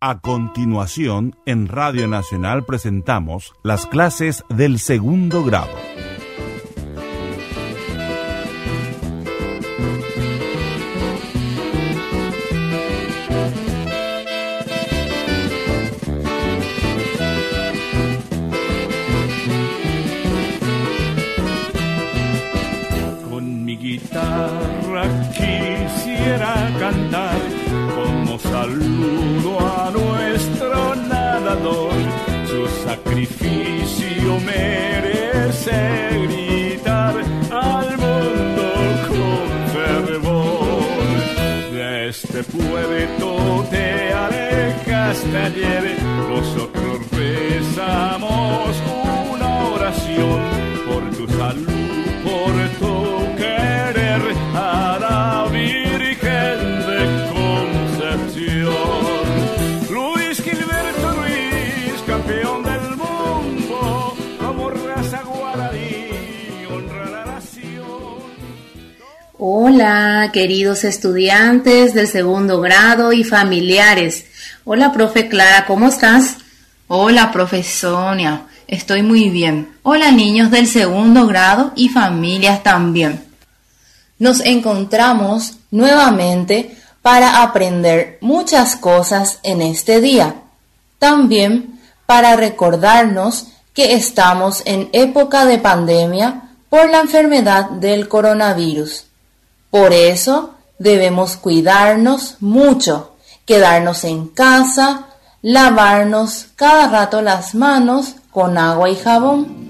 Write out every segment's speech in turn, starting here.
A continuación, en Radio Nacional presentamos las clases del segundo grado. Con mi guitarra quisiera cantar como saludo a nuestro nadador. Su sacrificio merece gritar al mundo con fervor. De este puerto te alejaste ayer, nosotros rezamos una oración por tu salud, por tu querer, a la Virgen de Luis Gilberto Ruiz, campeón del mundo, como raza guaraní, honra la nación. Hola, queridos estudiantes del segundo grado y familiares. Hola, profe Clara, ¿cómo estás? Hola, profe Sonia, estoy muy bien. Hola, niños del segundo grado y familias también. Nos encontramos nuevamente para aprender muchas cosas en este día. También para recordarnos que estamos en época de pandemia por la enfermedad del coronavirus. Por eso debemos cuidarnos mucho, quedarnos en casa, lavarnos cada rato las manos con agua y jabón.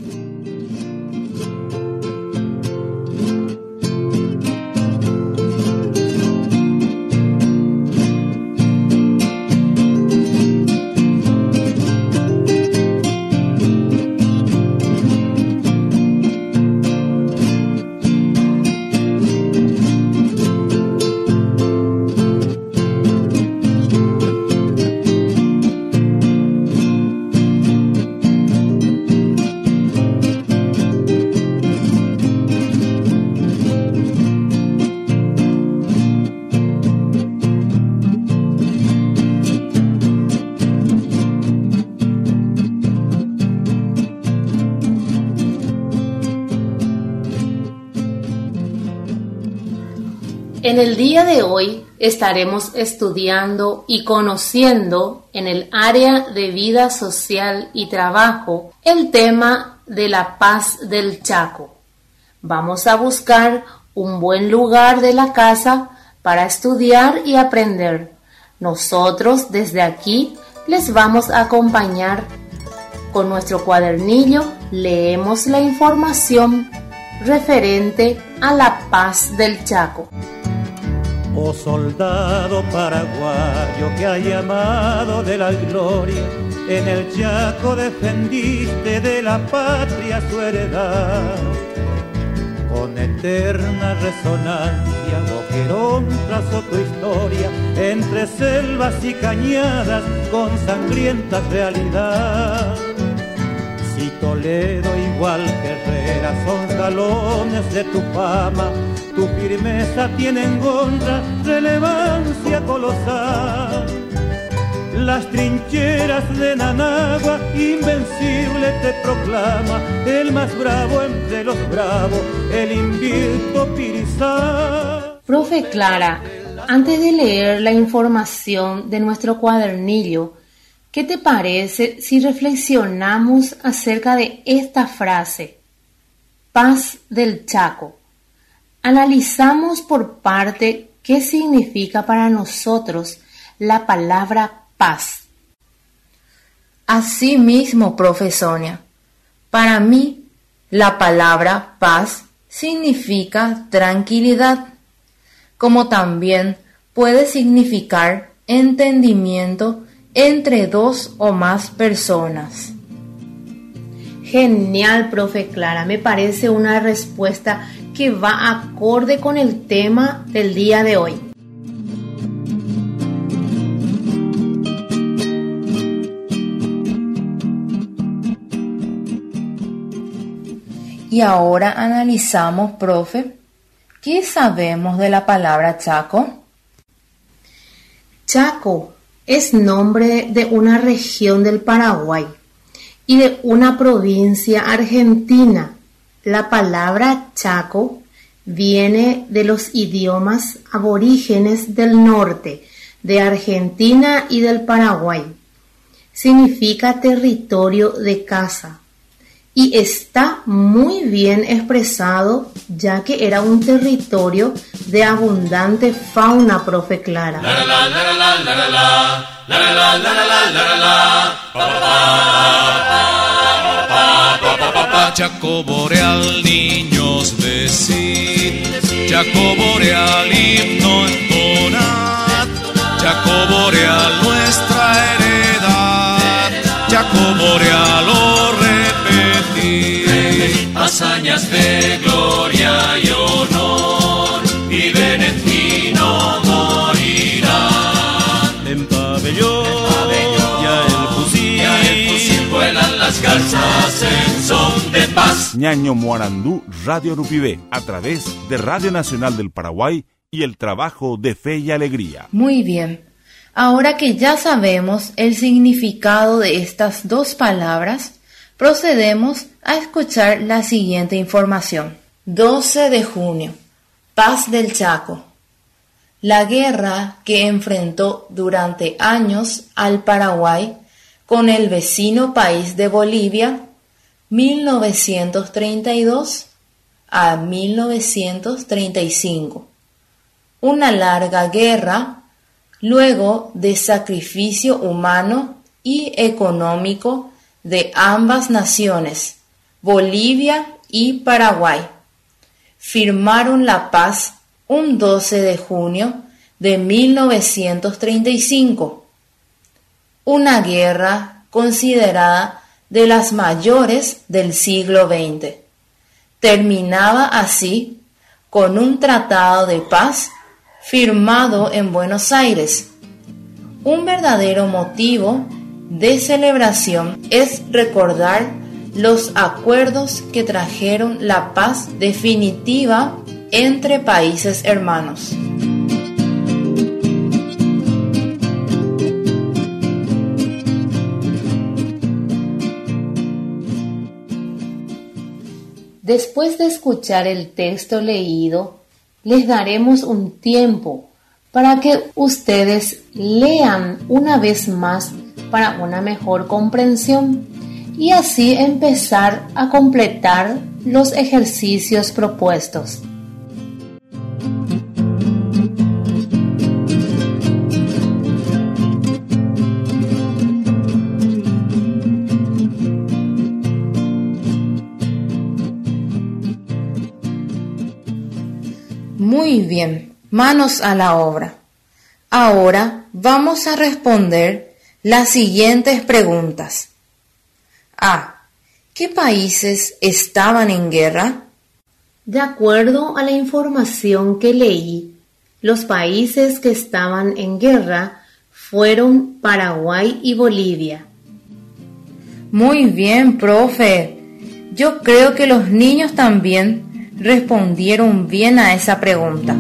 En el día de hoy estaremos estudiando y conociendo en el área de vida social y trabajo el tema de la paz del Chaco. Vamos a buscar un buen lugar de la casa para estudiar y aprender. Nosotros desde aquí les vamos a acompañar con nuestro cuadernillo. Leemos la información referente a la paz del Chaco. Oh soldado paraguayo que ha llamado de la gloria, en el Chaco defendiste de la patria su heredad. Con eterna resonancia Boquerón trazó tu historia, entre selvas y cañadas con sangrienta realidad. Si Toledo igual que Herrera son galones de tu fama, tu firmeza tiene en honra relevancia colosal. Las trincheras de Nanagua invencible te proclama, el más bravo entre los bravos, el invicto Pirizá. Profe Clara, antes de leer la información de nuestro cuadernillo, ¿qué te parece si reflexionamos acerca de esta frase? Paz del Chaco. Analizamos por parte qué significa para nosotros la palabra paz. Así mismo, profe Sonia, para mí la palabra paz significa tranquilidad, como también puede significar entendimiento entre dos o más personas. Genial, profe Clara, me parece una respuesta que va acorde con el tema del día de hoy. Y ahora analizamos, profe, ¿qué sabemos de la palabra Chaco? Chaco es nombre de una región del Paraguay y de una provincia argentina. La palabra Chaco viene de los idiomas aborígenes del norte, de Argentina y del Paraguay. Significa territorio de caza y está muy bien expresado, ya que era un territorio de abundante fauna, profe Clara. Chaco boreal, niños decid, Chaco boreal, himno entonad, Chaco boreal, nuestra heredad, Chaco boreal, oh repetir, hazañas de gloria y honor, viven en ti, no morirán. En pabellón, ya el fusil, vuelan las garzas en son de paz. Ñaño Moarandú, Radio Nupibé, a través de Radio Nacional del Paraguay y el trabajo de Fe y Alegría. Muy bien. Ahora que ya sabemos el significado de estas dos palabras, procedemos a escuchar la siguiente información. 12 de junio. Paz del Chaco. La guerra que enfrentó durante años al Paraguay con el vecino país de Bolivia, 1932 a 1935. Una larga guerra, luego de sacrificio humano y económico de ambas naciones, Bolivia y Paraguay, firmaron la paz un 12 de junio de 1935. Una guerra considerada de las mayores del siglo XX. Terminaba así con un tratado de paz firmado en Buenos Aires. Un verdadero motivo de celebración es recordar los acuerdos que trajeron la paz definitiva entre países hermanos. Después de escuchar el texto leído, les daremos un tiempo para que ustedes lean una vez más para una mejor comprensión y así empezar a completar los ejercicios propuestos. Muy bien, manos a la obra. Ahora vamos a responder las siguientes preguntas. A. ¿Qué países estaban en guerra? De acuerdo a la información que leí, los países que estaban en guerra fueron Paraguay y Bolivia. Muy bien, profe. Yo creo que los niños también respondieron bien a esa pregunta.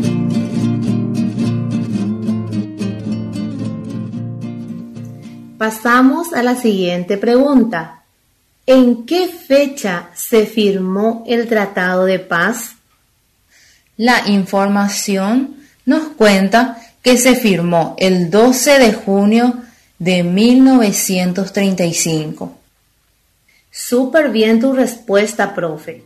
Pasamos a la siguiente pregunta. ¿En qué fecha se firmó el Tratado de Paz? La información nos cuenta que se firmó el 12 de junio de 1935. Súper bien tu respuesta, profe.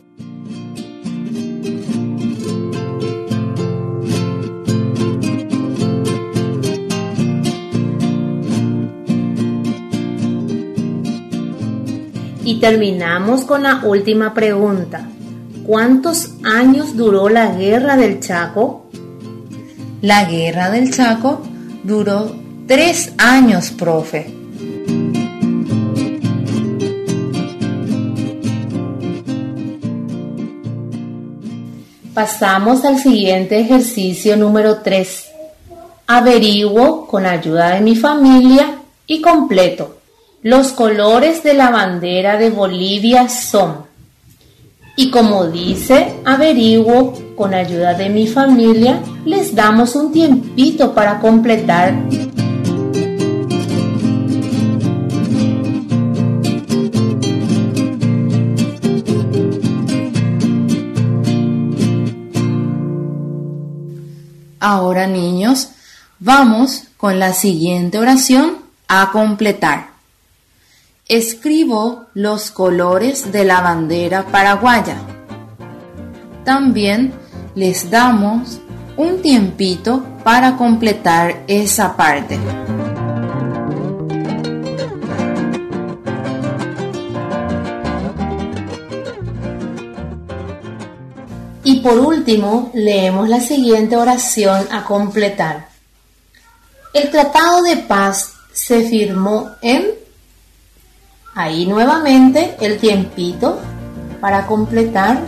Y terminamos con la última pregunta. ¿Cuántos años duró la Guerra del Chaco? La Guerra del Chaco duró 3 años, profe. Pasamos al siguiente ejercicio número 3. Averiguo con ayuda de mi familia y completo. Los colores de la bandera de Bolivia son, y como dice, averiguo con ayuda de mi familia, les damos un tiempito para completar. Ahora, niños, vamos con la siguiente oración a completar. Escribo los colores de la bandera paraguaya. También les damos un tiempito para completar esa parte. Y por último, leemos la siguiente oración a completar. El Tratado de Paz se firmó en... Ahí nuevamente el tiempito para completar.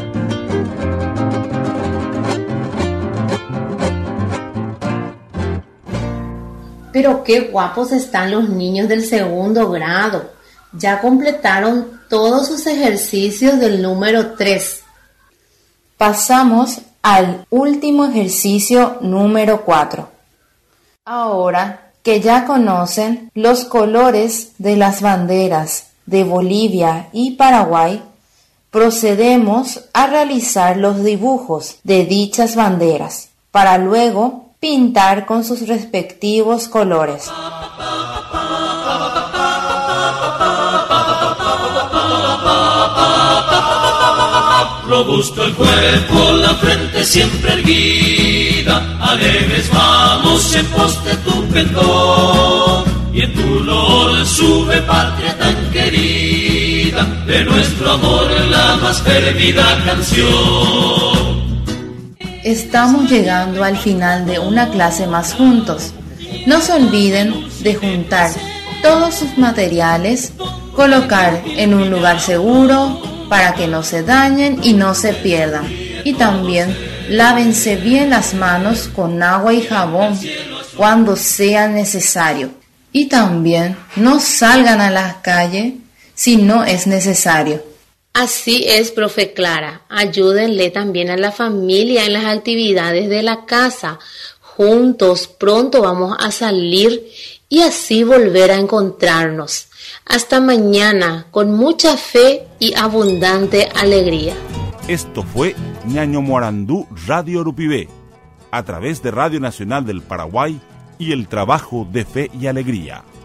Pero qué guapos están los niños del segundo grado. Ya completaron todos sus ejercicios del número 3. Pasamos al último ejercicio número 4. Ahora que ya conocen los colores de las banderas de Bolivia y Paraguay, procedemos a realizar los dibujos de dichas banderas, para luego pintar con sus respectivos colores. Robusto el cuerpo, la frente siempre erguida, alegres vamos en pos de tu pendón, y en tu loor sube patria tan querida, de nuestro amor la más perdida canción. Estamos llegando al final de una clase más juntos. No se olviden de juntar todos sus materiales, colocar en un lugar seguro, para que no se dañen y no se pierdan. Y también lávense bien las manos con agua y jabón cuando sea necesario. Y también no salgan a la calle si no es necesario. Así es, profe Clara. Ayúdenle también a la familia en las actividades de la casa. Juntos pronto vamos a salir y así volver a encontrarnos. Hasta mañana, con mucha fe y abundante alegría. Esto fue Ñaño Morandú Radio Urupibé, a través de Radio Nacional del Paraguay y el trabajo de fe y alegría.